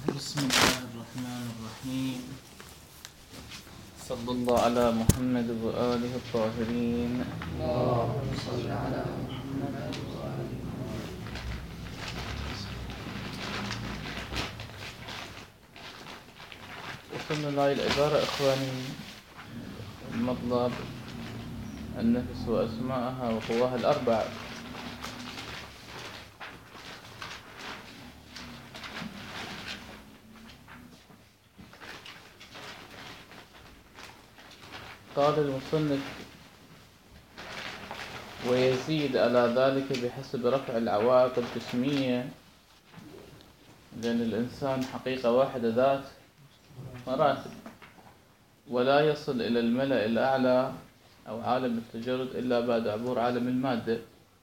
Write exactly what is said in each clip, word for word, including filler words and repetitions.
بسم الله الرحمن الرحيم. صلى الله على محمد وآله الطاهرين. اللهم صل على محمد وآله. وصلنا لهاي العبارة إخواني، المطلب النفس وأسماءها وقواها الأربع. قال المصنف: ويزيد على ذلك بحسب رفع العوائق الجسمية، لأن الإنسان حقيقة واحدة ذات مراتب، ولا يصل إلى الملأ الأعلى أو عالم التجرد إلا بعد عبور عالم المادة.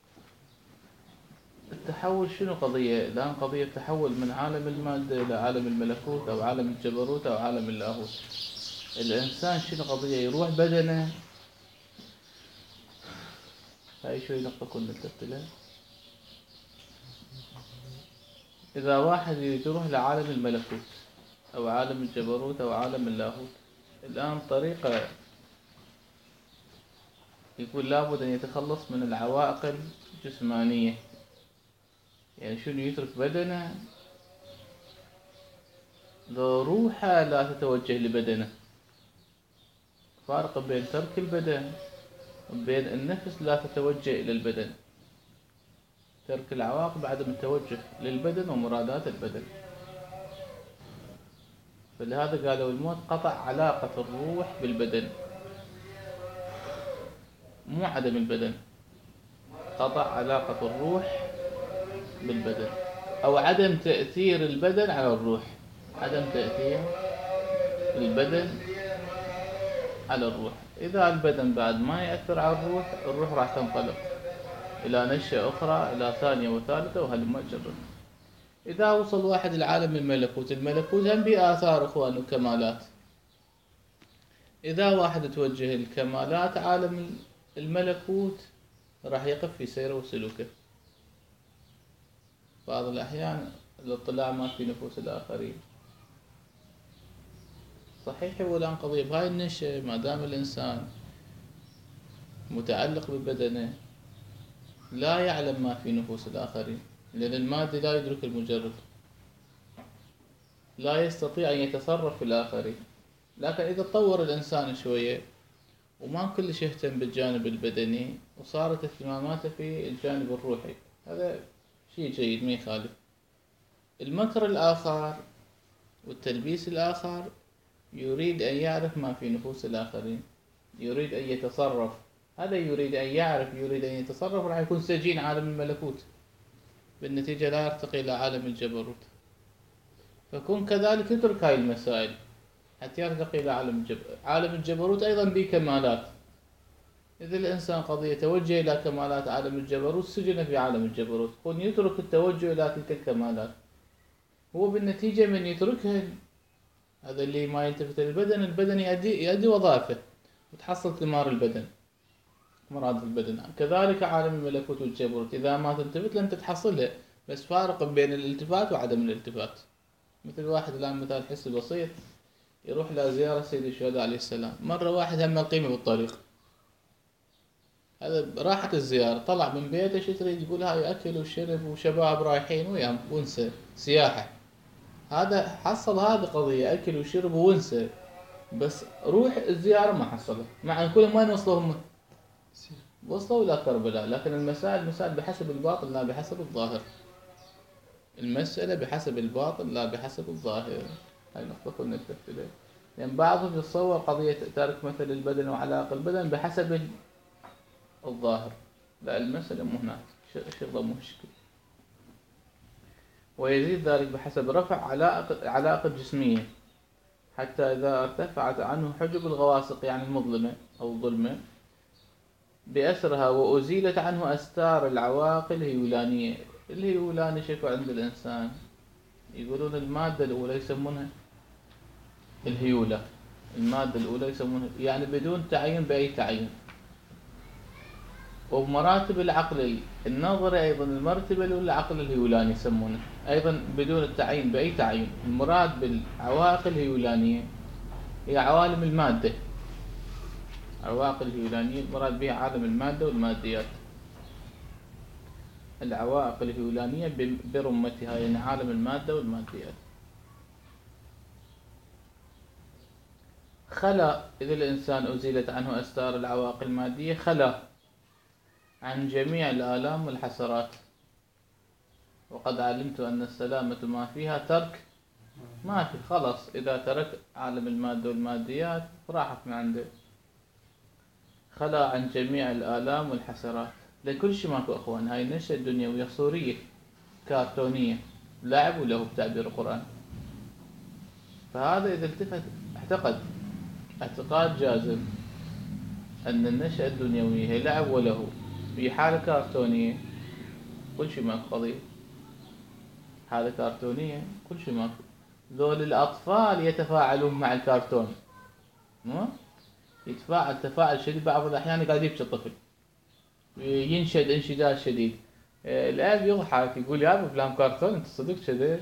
التحول شنو قضية؟ الآن قضية تحول من عالم المادة إلى عالم الملكوت أو عالم الجبروت أو عالم اللاهوت. الإنسان شنو قضية؟ يروح بدنه، هاي شوي نقطة كنا نلتفت لها. إذا واحد يروح لعالم الملكوت أو عالم الجبروت أو عالم اللاهوت، الآن طريقة يقول لابد أن يتخلص من العوائق الجسمانية. يعني شنو؟ يترك بدنه، لو روحه لا تتوجه لبدنه. فارق بين ترك البدن وبين النفس لا تتوجه إلى البدن. ترك العواقب عدم التوجه للبدن ومرادات البدن. فلهذا قالوا الموت قطع علاقة الروح بالبدن، مو عدم البدن، قطع علاقة الروح بالبدن، أو عدم تأثير البدن على الروح. عدم تأثير البدن على الروح. إذا البدن بعد ما يأثر على الروح، الروح راح تنطلق إلى نشأة أخرى، إلى ثانية وثالثة وهلم جرا. إذا وصل واحد لعالم الملكوت، الملكوت هم بآثار إخوان وكمالات. إذا واحد توجه الكمالات عالم الملكوت، راح يقف في سيره وسلوكه. بعض الأحيان الاطلاع ما في نفوس الآخرين. صحيح هو الآن قضية بهاي النشأة، ما دام الإنسان متعلق ببدنه لا يعلم ما في نفوس الآخرين، لأن المادة لا يدرك المجرد، لا يستطيع أن يتصرف في الآخرين. لكن إذا تطور الإنسان شوية وما كلش يهتم بالجانب البدني، وصارت اهتماماته في الجانب الروحي، هذا شيء جيد ما يخالف. المكر الآخر والتلبيس الآخر يريد أن يعرف ما في نفوس الآخرين، يريد أن يتصرف. هذا يريد أن يعرف، يريد أن يتصرف، راح يكون سجين عالم الملكوت، بالنتيجة لا يرتقي إلى عالم الجبروت. فكون كذلك يترك هاي المسائل حتى يرتقي إلى عالم الجبروت. عالم الجبروت أيضا به كمالات. إذا الإنسان قضية توجه إلى كمالات عالم الجبروت، سجن في عالم الجبروت. كون يترك التوجه إلى تلك الكمالات، هو بالنتيجة من يتركها، هذا اللي ما يلتفت للبدن، البدن يؤدي يؤدي وظائفه وتحصل ثمار البدن، مراد البدن. كذلك عالم الملكوت والجبروت، إذا ما تلتفت لن تتحصلها، بس فارق بين الالتفات وعدم الالتفات. مثل واحد الآن مثال حسي بسيط، يروح لزيارة سيد الشهداء عليه السلام، مرة واحد هم القيمة بالطريق، هذا راحت الزيارة، طلع من بيته شو تريد؟ يقول هاي أكل وشرب وشباب رايحين وياهم ونسى سياحة. هذا حصل، هذه قضية أكل وشرب ونسى، بس روح الزيارة ما حصلها، مع أن كلهم وين وصلوا هم؟ وصلوا إلى كربلاء. لكن المسائل مسائل بحسب الباطن لا بحسب الظاهر. المسألة بحسب الباطن لا بحسب الظاهر. هاي نقطة كنا نلتفت إليها. لأن يعني بعضهم يتصور قضية ترك مثل البدن وعلاقة البدن بحسب الظاهر، لا، المسألة مو هناك، شغلة مو مشكلة. ويزيد ذلك بحسب رفع علاقة علاقة جسمية، حتى إذا ارتفعت عنه حجب الغواسق، يعني المظلمة أو الظلمة، بأسرها، وأزيلت عنه أستار العواقل الهيولانية. الهيولاني شكو عند الإنسان، يقولون المادة الأولى يسمونها الهيولة. المادة الأولى يسمونها يعني بدون تعيين بأي تعيين. وبمراتب العقل النظري أيضا المرتبة الأولى العقل الهيولاني يسمونه، أيضا بدون التعيين بأي تعيين. المراد بالعوائق الهيولانية هي عوالم المادة. العوائق الهيولانية المراد بها عالم المادة والماديات. العوائق الهيولانية برمتها يعني عالم المادة والماديات. خلا إذا الإنسان أزيلت عنه أستار العوائق المادية خلا عن جميع الآلام والحسرات. وقد علمت أن السلامة ما فيها ترك ما في. خلاص إذا ترك عالم المادة والماديات راحت من عنده. خلا عن جميع الآلام والحسرات. لكل شيء ماكو أخوان. هاي النشأة الدنيوية صورية كارتونية لعب وله بتعبير القرآن. فهذا إذا التفت اعتقد اعتقاد جازم أن النشأة الدنيوية هي لعب وله في حالة كرتونية، كل شيء ماكو قضية. حالة كرتونية كل شيء ماكو. ذول الأطفال يتفاعلون مع الكرتون، مو يتفاعل تفاعل شديد. بعض الأحيان قاعد يبكي الطفل ينشد انشداد شديد. الأب يضحك يقول يا أبو فلان كرتون أنت صدق كذا.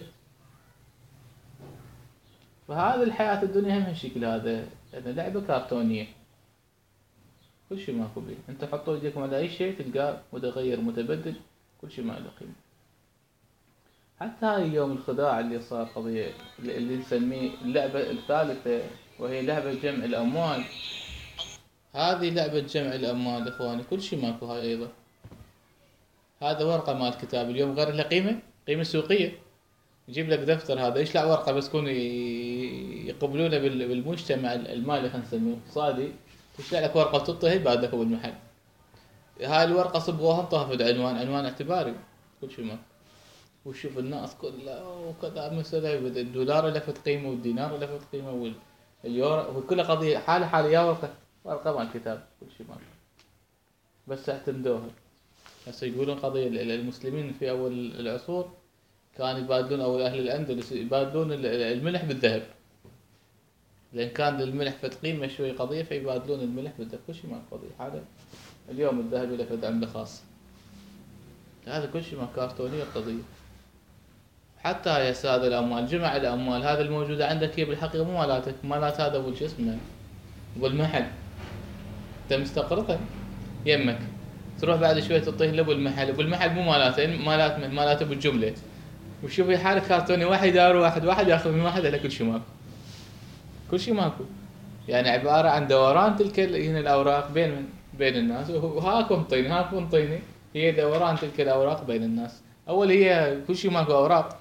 فهذا الحياة الدنيا هم هالشكل هذا، يعني لعبة كرتونية كل شيء ماكو بيه. انت حطوا ايديكم على اي شيء تلقاه متغير متبدل، كل شيء ما له قيمة. حتى هاي اليوم الخداع اللي صار قضية اللي نسميه اللعبة الثالثة وهي لعبة جمع الأموال. هذه لعبة جمع الأموال إخواني كل شيء ماكو. هاي أيضا هذا ورقة مال كتاب اليوم غير له قيمة قيمة سوقية. يجيب لك دفتر هذا ايش لا ورقة بس كون يقبلونه بالمجتمع المالي خلينا نسميه اقتصادي. تشتري لك ورقة وتطهي بعد لك بالمحل. هاي الورقة صبغوها انطهفت عنوان عنوان اعتباري كل شيء ماكو. وشوف الناس كلها وكذا مثلا الدولار لفت قيمة والدينار لفت قيمة واليورو وكل قضية حالة حالة يا ورقة ورقة مال كتاب كل شيء ماكو. بس اعتمدوها. هسه يقولون قضية المسلمين في أول العصور كانوا يبادلون أو أهل الأندلس يبادلون الملح بالذهب، لأن كان للملح فد قيمة شوي قضية فيبادلون الملح بالذهب. كل شيء ما قضية. هذا اليوم الذهب له فد عملة خاصة. هذا كل شيء ما كرتونية قضية. حتى يا سادة الأموال جمع الأموال هذا الموجودة عندك هي بالحقيقة مو مالاتك. مالات هذا أبو شو اسمه أبو المحل. أنت مستقرضها يمك تروح بعد شوي تعطيه لأبو المحل. أبو المحل مو مالاته مالات من مالاته بالجملة. وشوف هي حالة كرتوني واحد يدار واحد واحد ياخذ من واحد على كل شيء ماكو. كل شيء ماكو. يعني عبارة عن دوران تلك هنا الأوراق بين بين الناس. وهاكم طيني هاكم طيني هي دوران تلك الأوراق بين الناس. أول هي كل شيء ماكو أوراق.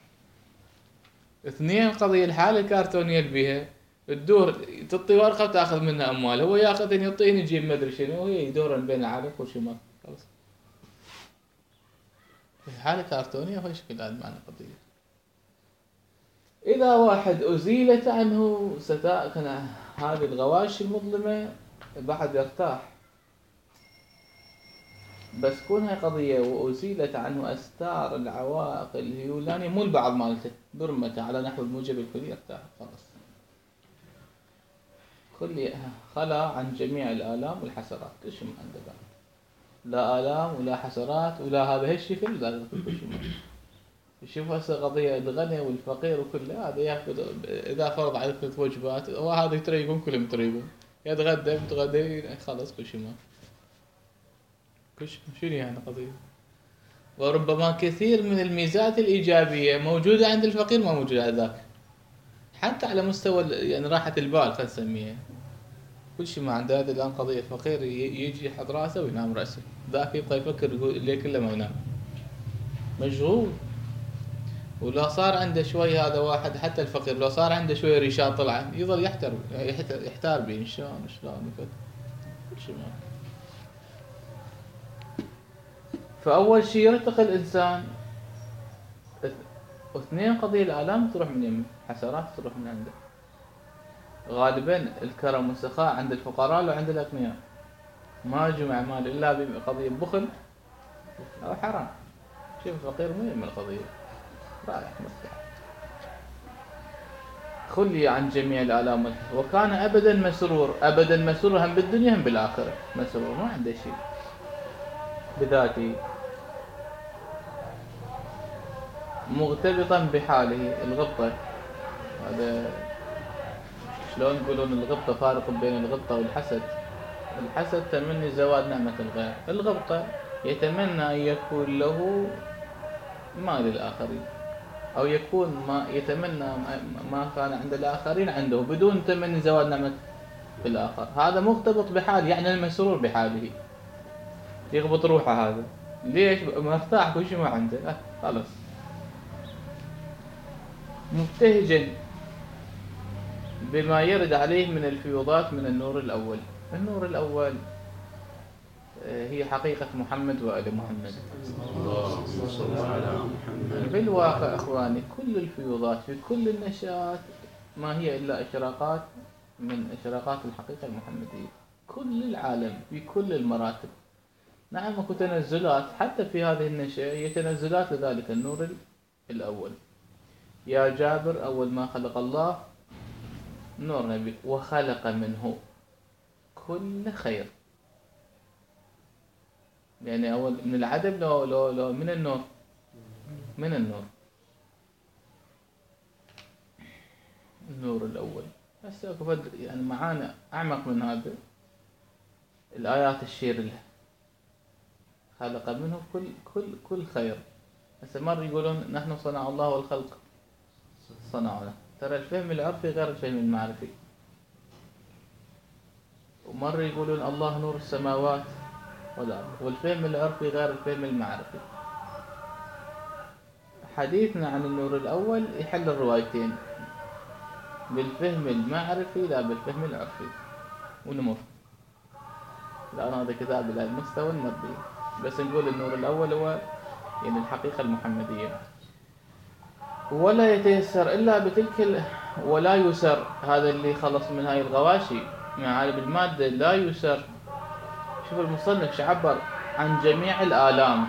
اثنين قضية الحالة الكرتونية اللي بيها تدور تعطي ورقة وتأخذ منها أموال. هو ياخذ يعطيني يجيب ما أدري شنو وهي يدورن بين العالم كل شيء ماكو. خلاص. حالة كرتونية هو شكل هذا معنى قضية. إذا واحد أزيلت عنه ستأكل هذه الغواشي المظلمة بعد يرتاح. بس كون هاي قضية وأزيلت عنه أستار العوائق الهيولانية مو البعض مالته برمته على نحو الموجب الكلي يرتاح خلاص. كل خلا عن جميع الآلام والحسرات. كل شيء ما عنده بعد. لا آلام ولا حسرات ولا هذا هالشكل لا كل شيء ما. شوف هسه قضية الغني والفقير وكله هذا ياخذ إذا فرض على ثلاث وجبات وهذا يتريقون كلهم يتريقون يتغدى يتغدى خلاص كل شيء ما. كل شيء شنو يعني قضية. وربما كثير من الميزات الإيجابية موجودة عند الفقير ما موجودة عند ذاك. حتى على مستوى يعني راحة البال خلينا نسميها. كل شيء ما عنده. هذا الآن قضية فقير يجي يحط راسه وينام رأسه. ذاك يبقى يفكر يقول الليل كله ما ينام. مشغول. ولو صار عنده شوي هذا واحد حتى الفقير لو صار عنده شوي ريشان طلعه يظل يحتار يحتار بيه شلون شلون يفكر كل شيء ما. فأول شيء يرتقي الإنسان. واثنين قضية الآلام تروح من يمه حسرات تروح من عنده. غالبا الكرم والسخاء عند الفقراء لو عند الأغنياء. ما جمع مال إلا بقضية بخل أو حرام. شوف الفقير مو يم القضية رايح مرتاح. خلي عن جميع الآلام وكان أبدا مسرور. أبدا مسرور هم بالدنيا هم بالآخرة مسرور ما عنده شيء. بذاته مغتبطا بحاله. الغبطة هذا شلون يقولون الغبطة فارق بين الغبطة والحسد. الحسد تمني زوال نعمة الغير، الغبطة يتمنى أن يكون له ما للآخرين، أو يكون ما يتمنى ما كان عند الآخرين عنده بدون تمني زوال نعمة الآخر. هذا مغتبط بحال، يعني المسرور بحاله، يغبط روحه. هذا ليش؟ مرتاح كل شيء ما عنده، أه خلاص. مبتهجا بما يرد عليه من الفيوضات من النور الأول. النور الأول هي حقيقة محمد وآل محمد. اللهم صل على محمد. بالواقع إخواني كل الفيوضات في كل النشآت ما هي إلا إشراقات من إشراقات الحقيقة المحمدية. كل العالم في كل المراتب، نعم اكو تنزلات حتى في هذه النشأة، هي تنزلات لذلك النور الأول. يا جابر أول ما خلق الله نور نبي وخلق منه كل خير. يعني أول من العدم لو لو لو من النور، من النور النور الأول. هسه اكو يعني معانا أعمق من هذا الآيات الشير له، خلق منه كل كل كل خير. هسه مرة يقولون نحن صنع الله والخلق صنعنا. ترى الفهم العرفي غير الفهم المعرفي. ومرة يقولون الله نور السماوات والأرض، والفهم العرفي غير الفهم المعرفي. حديثنا عن النور الأول يحل الروايتين، بالفهم المعرفي لا بالفهم العرفي، ونمر. لأن هذا كتاب إلى المستوى المرضي، بس نقول النور الأول هو يعني الحقيقة المحمدية. ولا يتيسر إلا بتلك ال... ولا يسر، هذا اللي خلص من هاي الغواشي معالم المادة. لا يسر. شوف المصنف شعبر عن جميع الآلام.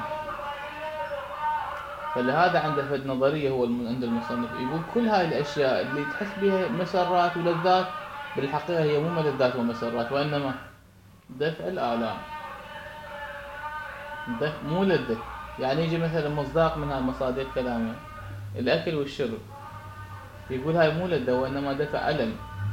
فلهذا عنده فد نظرية هو عند المصنف يقول كل هاي الأشياء اللي تحس بها مسرات ولذات بالحقيقة هي مو ملذات ومسرات، وإنما دفع الآلام، دفع مو لذة. يعني يجي مثلا مصداق من هالمصادق كلامه الأكل والشرب، يقول هاي مو لذة وإنما دفع ألم.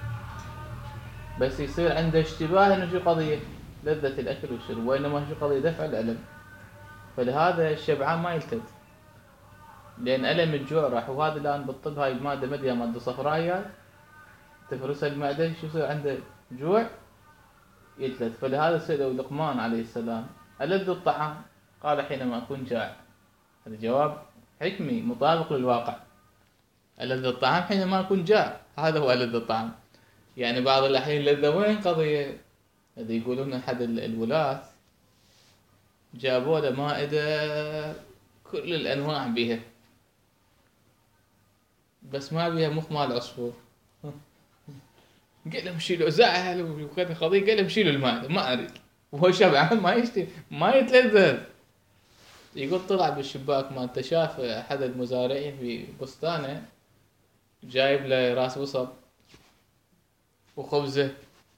بس يصير عنده اشتباه إنه شو قضية لذة الأكل والشرب، وإنما شو قضية دفع الألم. فلهذا الشبعان ما يلتذ، لأن ألم الجوع راح. وهذا الآن بالطب هاي المادة مدية مادة صفراء تفرسها المعدة، شو يصير عنده جوع يلتذ. فلهذا سألوا لقمان عليه السلام ألذ الطعام؟ قال حينما أكون جائع. هذا جواب حكمي مطابق للواقع. ألذ الطعام حينما أكون جائع، هذا هو ألذ الطعام. يعني بعض الأحيان اللذة وين قضية؟ هذا يقولون أحد الولاة جابوا له مائدة كل الأنواع بها، بس ما بيها مخ مال عصفور. قال لهم شيلوا، زعل وكذا قضية، قال لهم شيلوا المائدة ما أريد. وهو شبعان ما يشتي ما يتلذذ. يقول طلع بالشباك ما انت شاف أحد المزارعين في بستانه جايب له راس وصب وخبزة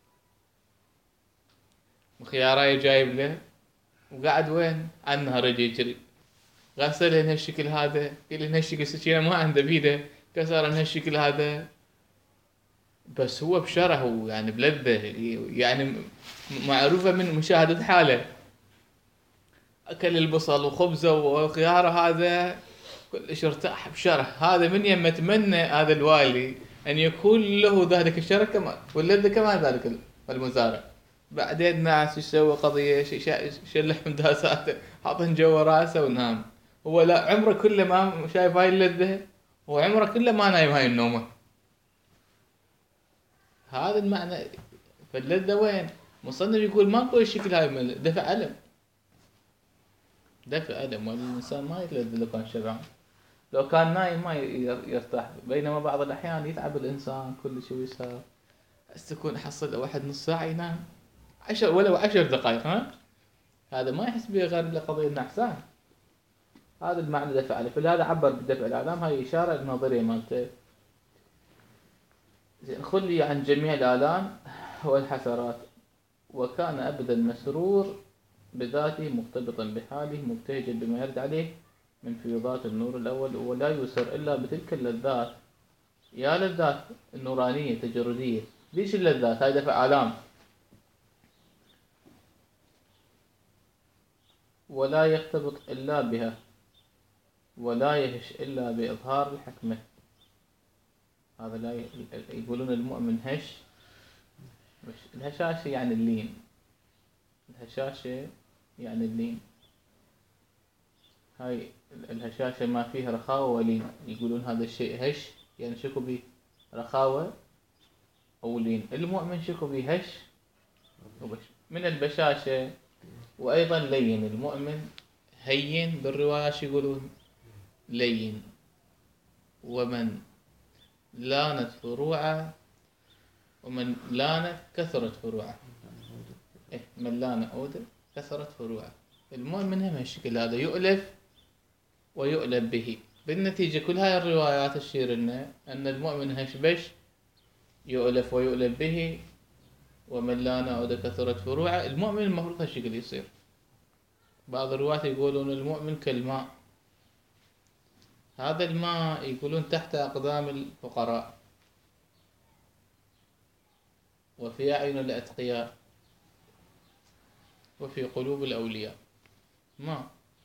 وخيارايه جايب له، وقاعد وين على النهر يجي يجري. غسل هالشكل هذا، قال هالشكل سكينة ما عنده بيده، كسر هالشكل هذا. بس هو بشره يعني بلذة، يعني معروفة من مشاهدة حاله. أكل البصل وخبزه وخياره هذا كلش ارتاح بشره. هذا من يم أتمنى هذا الوالي أن يكون له ذلك الشره كمان واللذة كمان ذلك المزارع. بعدين ناس يسوي قضية شلح من داساته حاطن جوا راسه ونام. هو لا عمره كله ما شايف هاي اللذة، وعمره كله ما نايم هاي النومة. هذا المعنى. فاللذة وين؟ مصنف يقول ماكو الشكل هاي دفع ألم، دفع ألم. والإنسان ما يتلذذ لو كان شبعان، لو كان نايم ما يرتاح. بينما بعض الأحيان يتعب الإنسان كل شيء يسهر، بس تكون حصل واحد نص ساعة ينام عشر ولو عشر دقائق، ها هذا ما يحس به غير لقضية النعسان. هذا المعنى دفع ألم. فلهذا عبر بدفع الآلام. هاي إشارة للنظرية مالته. خلي عن جميع الآلام والحسرات وكان أبدا مسرور بذاته مرتبطا بحاله مبتهجا بما يرد عليه من فيضات النور الأول، ولا يسر إلا بتلك اللذات، يا لذات النورانية تجردية. ليش اللذات؟ هاي دفع آلام. ولا يختبط إلا بها، ولا يهش إلا بإظهار الحكمة. هذا لا ي... يقولون المؤمن هش. الهشاشة يعني اللين، الهشاشة يعني اللين. هاي الهشاشة ما فيها رخاوة ولين، يقولون هذا الشيء هش، يعني شكو به رخاوة أو لين. المؤمن شكو به هش وبش من البشاشة، وأيضا لين. المؤمن هين، بالرواية يقولون لين. ومن لانت فروعه، ومن لانت كثرت فروعه. إيه من لان أودة كثرت فروعه. المؤمن هم هالشكل هذا، يؤلف ويؤلف به. بالنتيجة كل هاي الروايات تشير لنا أن المؤمن هشبش، يؤلف ويؤلف به، ومن لان أودة كثرت فروعه. المؤمن المفروض هالشكل يصير. بعض الروايات يقولون المؤمن كالماء، هذا الماء يقولون تحت أقدام الفقراء وفي أعين الأتقياء وفي قلوب الأولياء ماء.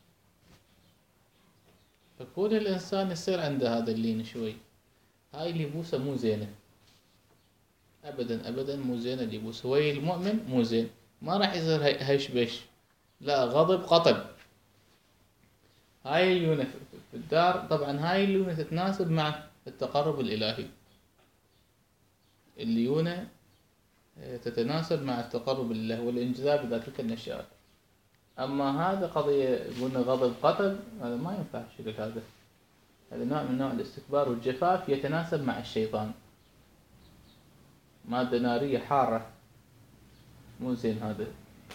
فكون الإنسان يصير عنده هذا اللين شوي. هاي اللي يبوسه مو زينة أبدا أبدا، مو زينة اللي يبوسه. هو المؤمن مو زين، ما راح يصير هش بش، لا غضب قطب. هاي الليونة في الدار طبعا، هاي الليونة تتناسب مع التقرب الإلهي. الليونة تتناسب مع التقرب لله والانجذاب إلى تلك النشآت. أما هذا قضية قلنا غضب قتل، هذا ما ينفع الشكل هذا. هذا نوع من نوع الاستكبار والجفاف يتناسب مع الشيطان. مادة نارية حارة، مو زين هذا.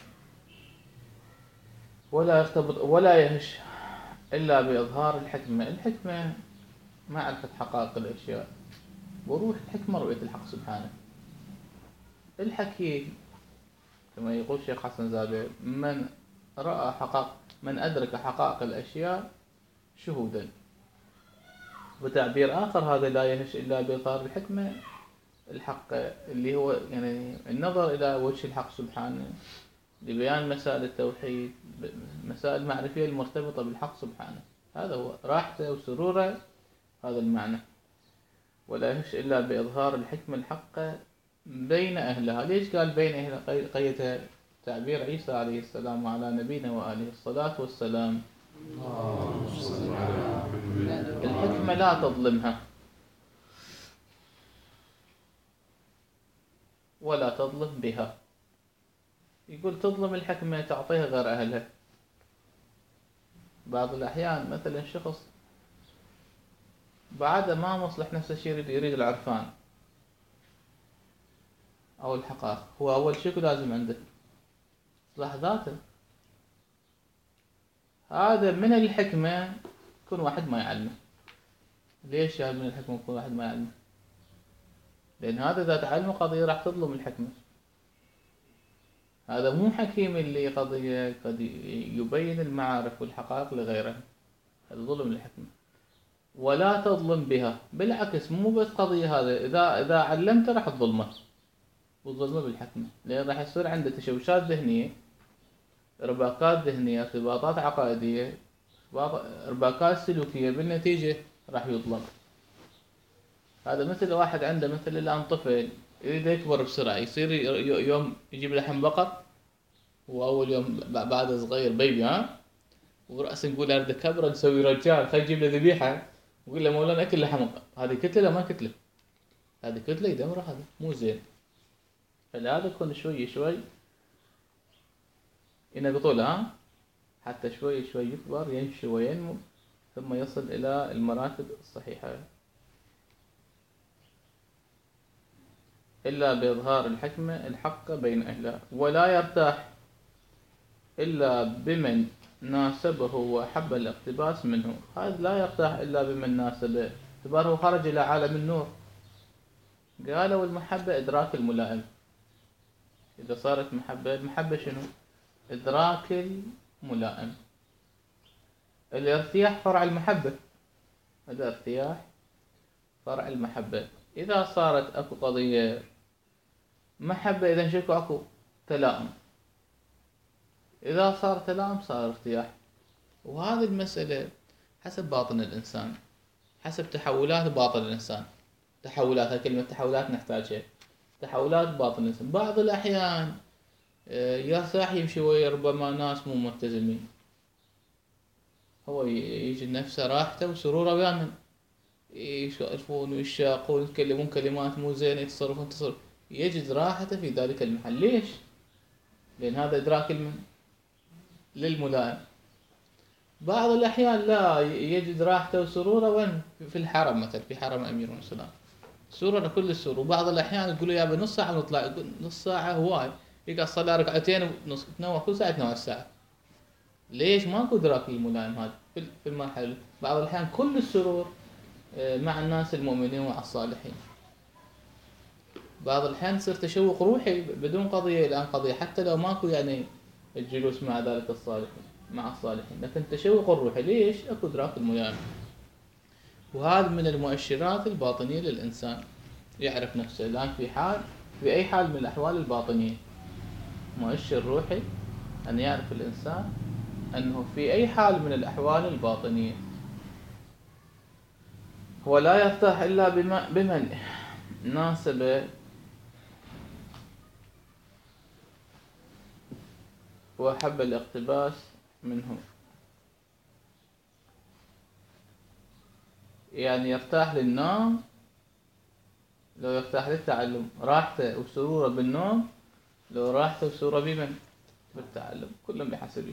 ولا يرتبط ولا يهش إلا بإظهار الحكمة. الحكمة معرفة حقائق الأشياء، وروح الحكمة رؤية الحق سبحانه. الحكيم كما يقول الشيخ حسن زادة، من رأى حقائق، من أدرك حقائق الأشياء شهودا. بتعبير آخر هذا لا يهش إلا بإظهار الحكمة، الحق اللي هو يعني النظر إلى وجه الحق سبحانه لبيان مسائل التوحيد، مسائل المعرفية المرتبطة بالحق سبحانه. هذا هو راحته وسروره، هذا المعنى. ولا يهش إلا بإظهار الحكمة الحق بين أهلها. ليش قال بين أهلها؟ قيدها تعبير عيسى عليه السلام وعلى نبينا وآله الصلاة والسلام. الحكمة لا تظلمها ولا تظلم بها. يقول تظلم الحكمة، تعطيها غير أهلها. بعض الأحيان مثلا شخص بعد ما مصلح نفسه شيء يريد, يريد العرفان أو الحقائق، هو أول شيء لازم عنده إصلاح ذاته. هذا من الحكمة يكون واحد ما يعلمه. ليش هذا من الحكمة يكون واحد ما يعلمه؟ لأن هذا إذا تعلمه قضية راح تظلم الحكمة. هذا مو حكيم اللي قضية قد يبين المعارف والحقائق لغيره، هذا ظلم الحكمة. ولا تظلم بها، بالعكس مو بس قضية هذا، إذا إذا علمته راح تظلمه وتظلمه بالحكمة، لأن راح يصير عنده تشوشات ذهنية، ارباكات ذهنية، ارتباطات عقائدية، ارباكات سلوكية، بالنتيجة راح يظلم. هذا مثل واحد عنده مثل الآن طفل يريد يكبر بسرعة، يصير يوم يجيب لحم بقر وأول يوم بعد صغير بيبي ها، ورأسا نقول أريد كبره نسوي رجال خلي يجيب له ذبيحة، ويقول له مولانا أكل لحم. هذه كتلة لا ما كتلة، هذه كتلة يدمره، هذا مو زين. فلهذا يكون شوي شوي ينقطوا ها، حتى شوي شوي يكبر ينشي وينمو ثم يصل إلى المراتب الصحيحة. إلا بإظهار الحكمة الحق بين أهلها. ولا يرتاح إلا بمن ناسبه وحب الاقتباس منه. هذا لا يرتاح إلا بمن ناسبه، اعتباره خرج إلى عالم النور. قالوا المحبة إدراك الملائم. إذا صارت محبة، المحبة شنو؟ إدراك الملائم. الارتياح فرع المحبة، الارتياح فرع المحبة. إذا صارت أكو قضية محبة إذا شكو أكو تلائم، إذا صار تلائم صار ارتياح. وهذه المسألة حسب باطن الإنسان، حسب تحولات باطن الإنسان. تحولات، كلمة تحولات نحتاجها، تحولات باطن الإنسان. بعض الأحيان يرتاح يمشي ويا ربما ناس مو ملتزمين، هو يجي نفسه راحته وسروره وياهم، يسولفون ويشاقون يتكلمون كلمات مو زينة، يتصرفون تصرف، يجد راحته في ذلك المحل. ليش؟ لأن هذا إدراك المن للملائم. بعض الأحيان لا، يجد راحته وسروره وين؟ في الحرم مثلا، في حرم أمير المؤمنين السلام، سرور كل السرور. وبعض الأحيان يقولوا يا نص ساعة ونطلع، يقول نص ساعة هواي، يقعد صلى ركعتين ونص، تنوع كل ساعة تنوع الساعة. ليش؟ ماكو إدراك للملائم هذا في المرحلة. بعض الأحيان كل السرور مع الناس المؤمنين ومع الصالحين. بعض الأحيان يصير تشوق روحي بدون قضية الآن قضية، حتى لو ماكو يعني الجلوس مع ذلك الصالحين مع الصالحين، لكن تشوق الروحي. ليش؟ أكو إدراك الملائم. وهذا من المؤشرات الباطنية للإنسان، يعرف نفسه الآن في حال، في أي حال من الأحوال الباطنية. مؤشر روحي أن يعرف الإنسان أنه في أي حال من الأحوال الباطنية هو لا يرتاح إلا بما بمن ناسب وأحب الاقتباس منه. يعني يرتاح للنوم لو يرتاح للتعلم، راحته وسروره بالنوم لو راحته وسروره بمن؟ بالتعلم، كلهم بحسبه.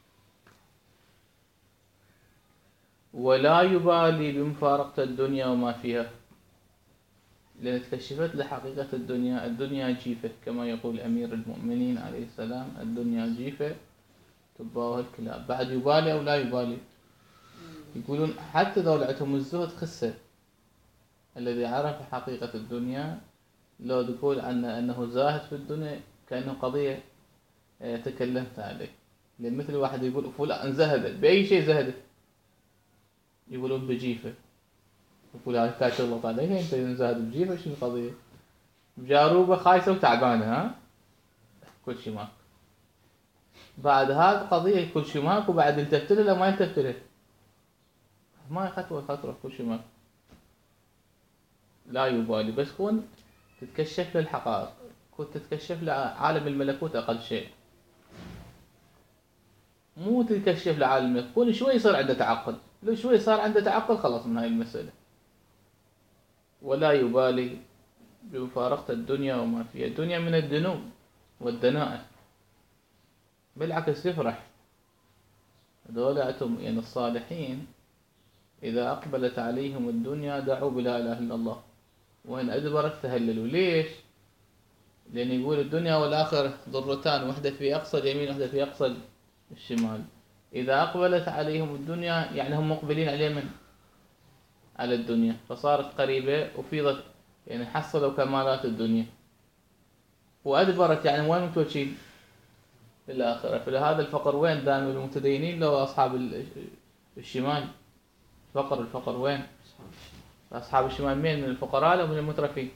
ولا يبالي بمفارقة الدنيا وما فيها، لأن تكشفت له حقيقة الدنيا. الدنيا جيفة كما يقول أمير المؤمنين عليه السلام، الدنيا جيفة تباوها الكلاب. بعد يبالي أو لا يبالي؟ يقولون حتى ذو عندهم الزهد خسة، الذي عرف حقيقة الدنيا لو تقول عنه أنه زاهد في الدنيا كأنه قضية تكلمت عليه. لأن مثل واحد يقول فلان زهد بأي شيء زهد، يقولون بجيفة، يقول هاي كانت تغلط عليها، انت زاهد بجيفة شنو القضية؟ بجاروبة خايسة وتعبانة، ها كل شيء ماك. بعد هذا قضية كل شيء ماك، وبعد التفت له ما يلتفت له، ما خطوة خطوة كل شيء ماك. لا يبالي، بس كون تتكشف له الحقائق، كون تتكشف له عالم الملكوت أقل شيء، مو تتكشف له عالم الملكوت. كون شوي يصير عنده تعقل، لو شوي صار عنده تعقل خلص من هاي المسألة. ولا يبالي بمفارقة الدنيا وما فيها. الدنيا من الدنو والدناءة، بالعكس يفرح. دولاتهم يعني الصالحين إذا أقبلت عليهم الدنيا دعوا بلا إله إلا الله، وإن أدبرت تهللوا. ليش؟ لأن يقول الدنيا والآخرة ضرتان، واحدة في أقصى اليمين واحدة في أقصى الشمال. إذا أقبلت عليهم الدنيا يعني هم مقبلين على اليمن، على الدنيا، فصارت قريبة وفيضت، يعني حصلوا كمالات الدنيا. وأدبرت يعني وين متوجهين؟ للآخرة. فلهذا الفقر وين دائما المتدينين لو أصحاب الشمال. فقر الفقر وين؟ أصحاب الشمال مين؟ من الفقراء أو من المترفين؟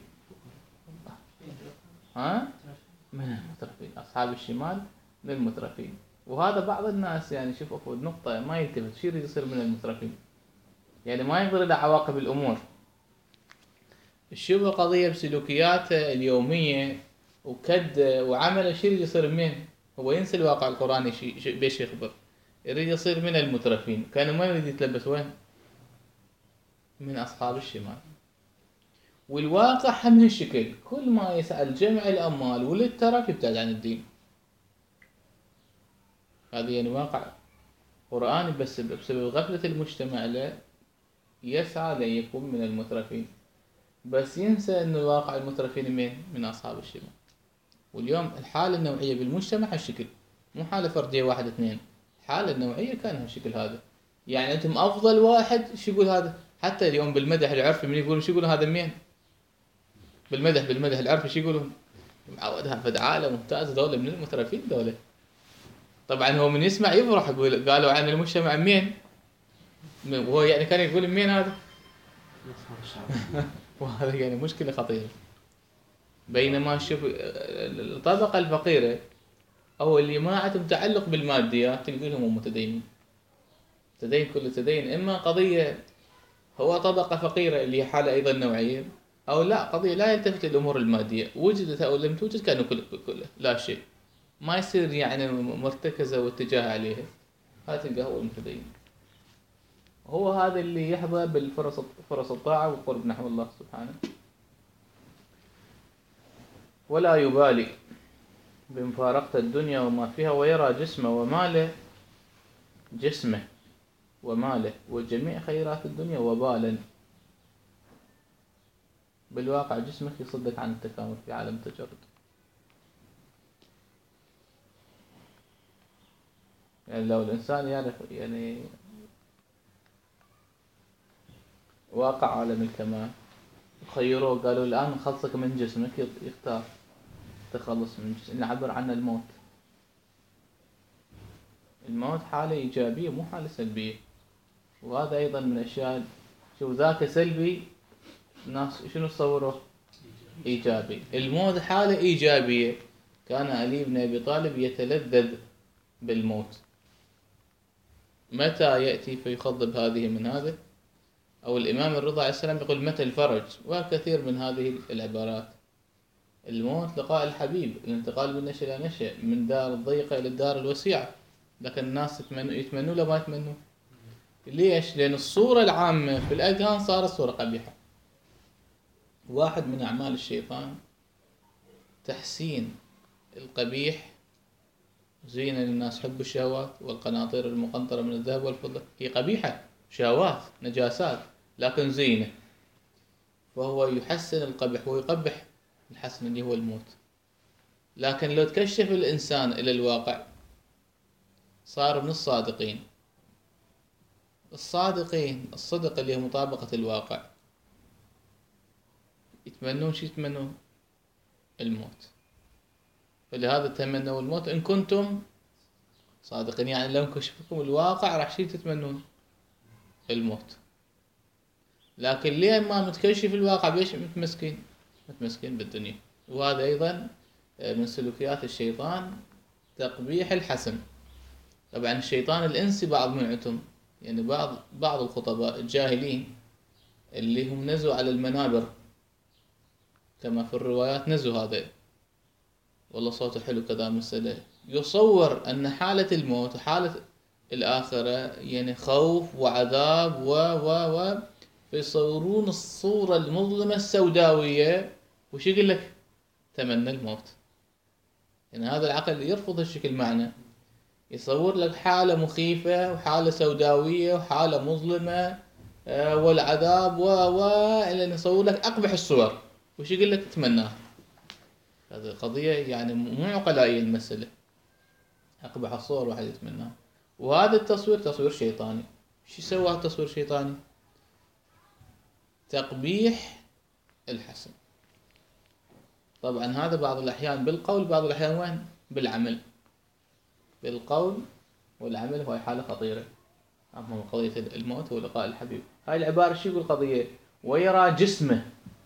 ها؟ من المترفين. أصحاب الشمال من المترفين. وهذا بعض الناس يعني شوف أخو النقطة ما يلتفت شو يريد يصير من المترفين، يعني ما ينظر إلى عواقب الأمور. الشبه قضية بسلوكياته اليومية وكد وعمله شو يريد يصير منين؟ هو ينسى الواقع القرآني شي بيش يخبر، يريد يصير من المترفين. كان ما يريد يتلبس وين؟ من أصحاب الشمال. والواقع هم هالشكل، كل ما يسأل جمع الأموال وللترف يبتعد عن الدين. هذا يعني واقع قرآني، بس بسبب غفلة المجتمع له يسعى لأن يكون من المترفين، بس ينسى أن الواقع المترفين من من أصحاب الشمال. واليوم الحالة النوعية بالمجتمع هالشكل، مو حالة فردية واحد اثنين، الحالة النوعية كان هالشكل هذا. يعني أنتم أفضل واحد شو يقول هذا؟ حتى اليوم بالمدح العرفي من يقولون شو يقولون هذا مين؟ بالمدح بالمدح العرفي شو يقولون؟ معودها فد عالم ممتاز، دولة من المترفين دولة. طبعا هو من يسمع يفرح، يقول قالوا عن المجتمع مين، وهو يعني كان يقول مين هذا. وهذا يعني مشكلة خطيرة. بينما شوف الطبقة الفقيرة أو اللي ما عندهم تعلق بالماديات تلقي لهم متدينين. تدين كل تدين، إما قضية هو طبقة فقيرة اللي هي حالة أيضا نوعية، أو لا قضية لا يلتفت للأمور المادية، وجدت أو لم توجد كانوا كل كله لا شيء، ما يصير يعني مرتكزة واتجاه عليها. هذا تلقاه هو المتدين، هو هذا اللي يحظى بالفرص فرص الطاعة والقرب نحو الله سبحانه. ولا يبالي بمفارقة الدنيا وما فيها، ويرى جسمه وماله جسمه وماله وجميع خيرات الدنيا وبالا. بالواقع جسمك يصدك عن التكامل في عالم التجرد. يعني لو الإنسان يعرف يعني واقع عالم الكمال، خيروه قالوا الآن خلصك من جسمك، يختار تخلص من جسمك. نعبر عنه الموت. الموت حالة إيجابية مو حالة سلبية، وهذا أيضا من الأشياء. شوف ذاك سلبي، الناس شنو تصوره؟ إيجابي. الموت حالة إيجابية. كان علي بن أبي طالب يتلذذ بالموت. متى يأتي فيخضب هذه من هذا؟ أو الإمام الرضا عليه السلام يقول متى الفرج؟ وكثير من هذه العبارات. الموت لقاء الحبيب، الانتقال من نشأ إلى نشأ، من دار الضيقة إلى الدار الوسيعة. لكن الناس يتمنوا يتمنوا لا ما يتمنوا. ليش؟ لأن الصورة العامة في الأذهان صارت صورة قبيحة. واحد من أعمال الشيطان تحسين القبيح، زين للناس حب الشهوات والقناطير المقنطرة من الذهب والفضة. هي قبيحة، شهوات نجاسات، لكن زينة. فهو يحسن القبح ويقبح الحسن اللي هو الموت. لكن لو تكشف الإنسان إلى الواقع صار من الصادقين. الصادقين الصدق اللي هو مطابقة الواقع يتمنون شو يتمنون؟ الموت. فلهذا تمنوا الموت إن كنتم صادقين. يعني لو كشفكم الواقع راح شي تتمنون؟ الموت. لكن ليه ما متكشف الواقع بيش متمسكين؟ متمسكين بالدنيا. وهذا أيضا من سلوكيات الشيطان، تقبيح الحسن. طبعا الشيطان الإنسي بعض من عندهم، يعني بعض بعض الخطباء الجاهلين اللي هم نزوا على المنابر كما في الروايات، نزوا هذا والله صوته حلو كذا مسألة، يصور أن حالة الموت وحالة الآخرة يعني خوف وعذاب و و و فيصورون الصورة المظلمة السوداوية. وش يقول لك؟ تمنى الموت. يعني هذا العقل يرفض الشكل معنى، يصور لك حالة مخيفة وحالة سوداوية وحالة مظلمة والعذاب و و إلى أن يصور لك أقبح الصور. وش يقول لك؟ تتمناه. هذه قضية يعني مو عقلائية المسألة. أقبح الصور واحد يتمناه. وهذا التصوير تصوير شيطاني. شو سوى التصوير شيطاني؟ تقبيح الحسن. طبعا هذا بعض الأحيان بالقول، بعض الأحيان وين؟ بالعمل. بالقول والعمل هو حالة خطيرة. أما قضية الموت ولقاء الحبيب، هاي العبارة شو يقول قضية؟ ويرى جسمه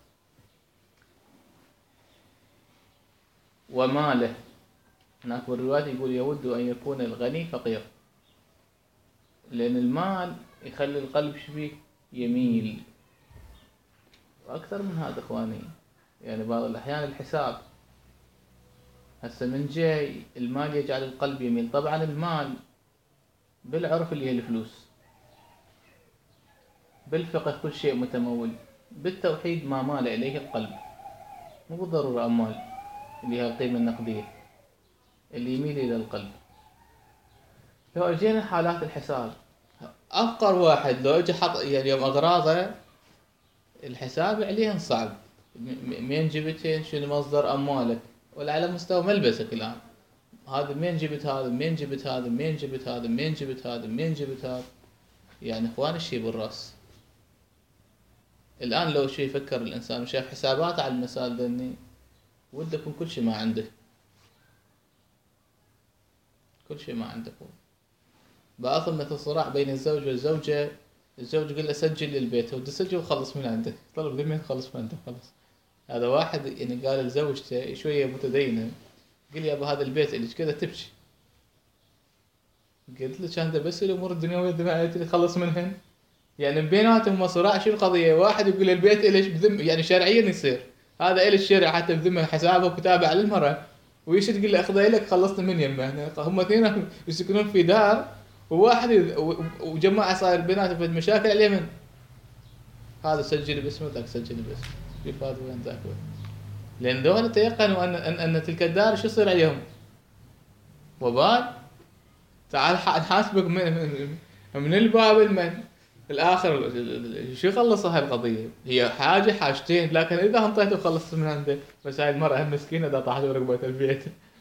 وماله. هناك بالروايات يقول يود أن يكون الغني فقير، لأن المال يخلي القلب شبيه يميل. وأكثر من هذا إخواني، يعني بعض الأحيان الحساب هسه من جاي المال يجعل القلب يميل. طبعا المال بالعرف اللي هي الفلوس، بالفقه كل شيء متمول، بالتوحيد ما مال إليه القلب، مو بالضرورة أموال اللي هي القيمة النقدية اللي يميل إلى القلب. لو أجينا حالات الحساب، أفقر واحد لو أجي حط يعني يوم أغراضه الحساب عليهن صعب. مين جبتين؟ شنو مصدر أموالك؟ ولا على مستوى ملبسك الآن، هذا مين جبت هذا؟ مين جبت هذا؟ مين جبت هذا؟ مين جبت هذا؟ مين جبت هذا؟ يعني إخوان الشي بالرأس. الآن لو شي يفكر الإنسان وشاف حساباته على المسائل ذني، وده يكون كل شيء ما عنده. كل شيء ما عندك هو. بأصل مثل صراع بين الزوج والزوجة، الزوج يقول له سجل لي البيت، هو تسجل وخلص من عنده، طلب ذمة خلص من عنده خلاص. هذا واحد يعني قال لزوجته شوية متدينة، قال لي أبا هذا البيت اللي كذا تبكي. قلت له كان بس الأمور الدنيوية اللي خلص منهن. يعني بيناتهم صراع شو القضية؟ واحد يقول البيت إليش بذم، يعني شرعيا يصير هذا إلش الشرع حتى بذمة حسابه وكتابه على المرأة، ويش تقول له أخذها لك خلصنا من يمه. هم اثنين يسكنون في دار، وواحد يذ... وجماعة صاير بيناتهم في مشاكل عليه من هذا سجل باسمه ذاك سجل باسمه، كيف هذا وين ذاك وين؟ لأن دول تيقنوا أن أن, أن تلك الدار شو يصير عليهم؟ وبال. تعال نحاسبك من من, من الباب المن الآخر. شو خلص هاي القضية؟ هي حاجة حاجتين، لكن إذا انطيت وخلصت من عنده، بس هاي المرأة مسكينة إذا طاحت ورقبة البيت.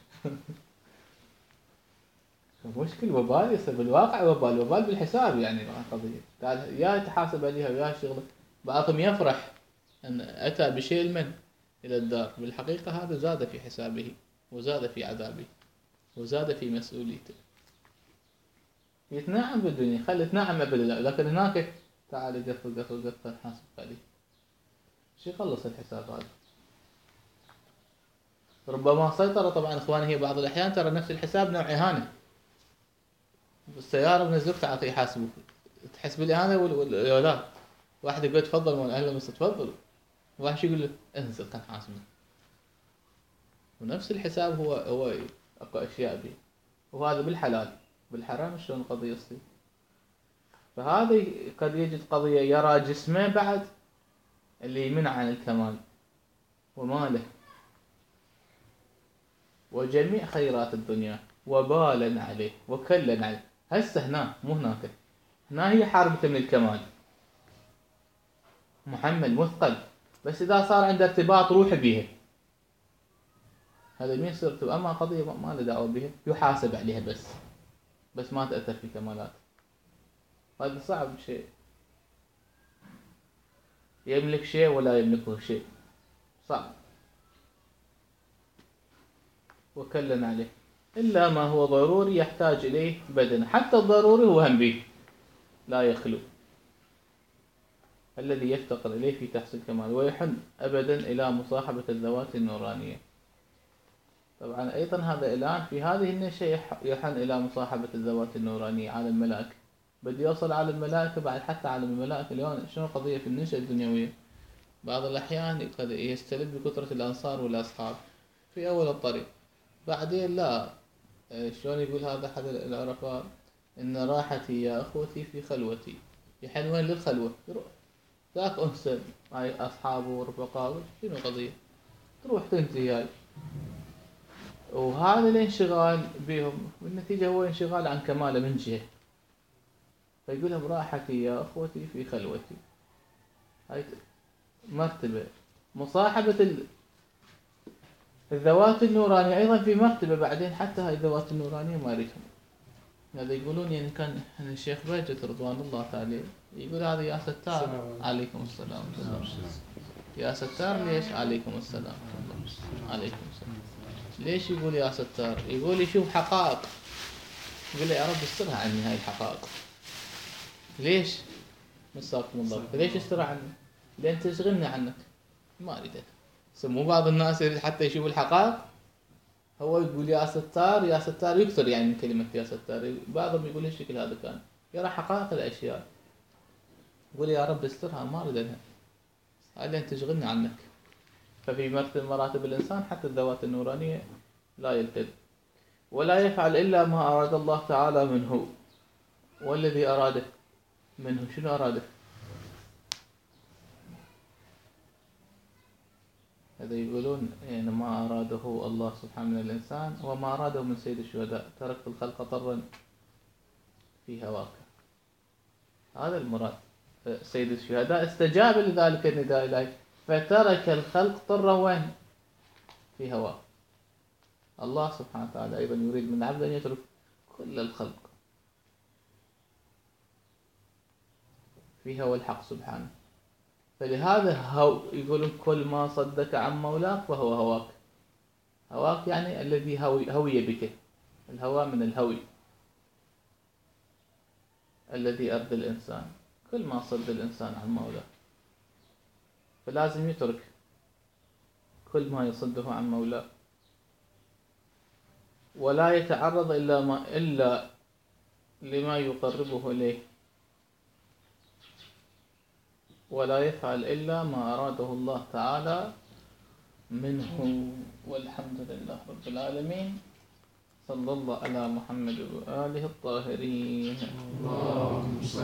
مشكل وبال يصير بالواقع، وبال وبال بالحساب يعني القضية. تعال يا تحاسب عليها ويا شغله. بعضهم يفرح أن أتى بشيء المن إلى الدار، بالحقيقة هذا زاد في حسابه وزاد في عذابه وزاد في مسؤوليته. يتنعم بالدنيا، خلي يتنعم بالله، لكن هناك تعال قفل قفل قفل حاسب عليه. شو يخلص الحساب هذا؟ ربما سيطرة طبعا اخواني، هي بعض الاحيان ترى نفس الحساب نوع اهانة. بالسيارة بنزلك تعطي يحاسبك، تحسب الاهانة والاولاد. واحد يقول تفضل مول اهلا بس تفضل، واحد يقول له انزل خل نحاسبك. ونفس الحساب هو هو اكو اشياء به، وهذا بالحلال. بالحرام شلون القضية تصير؟ فهذه قد يجد قضية يرى جسمه بعد اللي يمنع عن الكمال وماله وجميع خيرات الدنيا وبالا عليه وكلا عليه. هسه هنا مو هناك، هنا هي حاربته من الكمال، محمل مثقل، بس إذا صار عنده ارتباط روحي بيها هذا مين يصير؟ أما قضية ما له دعوة بها، يحاسب عليها بس بس ما تأثر في كمالات. هذا صعب شيء، يملك شيء ولا يملكه شيء، صعب. وكلا عليه إلا ما هو ضروري يحتاج إليه بدنه، حتى الضروري هو هم به لا يخلو، الذي يفتقر إليه في تحصيل الكمال، ويحن أبدا إلى مصاحبة الذوات النورانية. طبعا أيضا هذا الآن في هذه النشأة يحن إلى مصاحبة الذوات النورانية على الملائكة، بدي يوصل على الملائكة بعد. حتى على الملائكة اليوم شنو قضية في النشأة الدنيوية؟ بعض الأحيان قد يستلذ بكثرة الأنصار والأصحاب في أول الطريق، بعدين لا. شلون يقول هذا أحد العرفاء؟ إن راحتي يا أخوتي في خلوتي. يحن وين للخلوة؟ يروح ذاك أنسل مع أصحابه ورفقائه، شنو قضية؟ تروح تنتهي هاي. وهذا الانشغال بهم والنتيجة هو انشغال عن كماله من جهة، فيقول لهم راحتي يا أخوتي في خلوتي. هاي مرتبة. مصاحبة الذوات النورانية أيضا في مرتبة بعدين، حتى هاي الذوات النورانية ما يريدهم. هذا يقولون يعني كان الشيخ بهجت رضوان الله تعالى يقول هذا يا ستار عليكم السلام. يا ستار ليش؟ عليكم السلام. عليكم السلام. ليش يقول يا ستار؟ يقول يشوف حقائق، يقول يا رب استرها عني هاي الحقائق. ليش؟ مساكم الله، ليش استرها عني؟ لأن تشغلني عنك، ما أريدك. سمو بعض الناس حتى يشوف الحقائق هو يقول يا ستار يا ستار، يكثر يعني من كلمة يا ستار. بعضهم يقول ايش شكل هذا كان يرى حقائق الأشياء، يقول يا رب استرها ما أريدها، هاي لأن تشغلني عنك. ففي مرتب مراتب الإنسان حتى الذوات النورانية لا يلتزم ولا يفعل إلا ما أراد الله تعالى منه، والذي أراده منه شنو أراده؟ هذا يقولون يعني ما أراده الله سبحانه من الإنسان وما أراده من سيد الشهداء، تركت الخلق طرا في هواك. هذا المراد. سيد الشهداء استجاب لذلك النداء إليه فترك الخلق طرا وين؟ في هواه. الله سبحانه وتعالى أيضا يريد من عبد أن يترك كل الخلق في هوى الحق سبحانه. فلهذا هو يقولون كل ما صدك عن مولاك فهو هواك. هواك يعني الذي هوي, هوي بك، الهوى من الهوي الذي أردى الإنسان، كل ما صد الإنسان عن مولاه، فلازم يترك كل ما يصده عن مولاه، ولا يتعرض إلا ما إلا لما يقربه إليه، ولا يفعل إلا ما أراده الله تعالى منه. والحمد لله رب العالمين. صلى الله على محمد وآله الطاهرين. اللهم